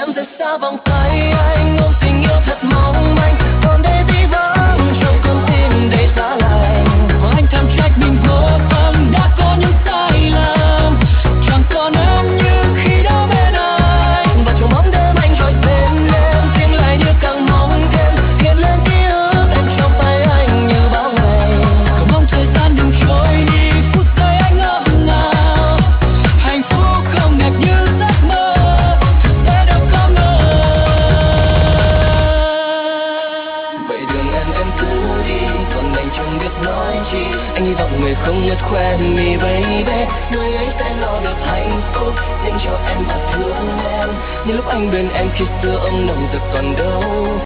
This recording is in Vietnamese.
em rời xa vòng tay anh, ôm tình yêu thật mong manh, còn đây dĩ vãng trong con tim đầy giá lạnh. Và anh thầm trách mình vô tâm đã có những sai lầm, chẳng còn em như khi đó bên anh. Và trong bóng đêm anh rồi tên em, tiếng lại như càng mong thêm, hiện lên ký ức em trong tay anh như bao ngày. Cầu mong thời gian đừng trôi đi, phút giây anh ngỡ ngàng, hạnh phúc không đẹp như giấc mơ, sẽ đâu có ngờ. Vậy đường em cứ đi, còn anh chẳng biết nói chi. Anh hy vọng người không ngất khoe mi baby, người ấy sẽ lo được hạnh phúc dành cho em và thương em, như lúc anh bên em khi xưa ôm nồng giờ còn đâu.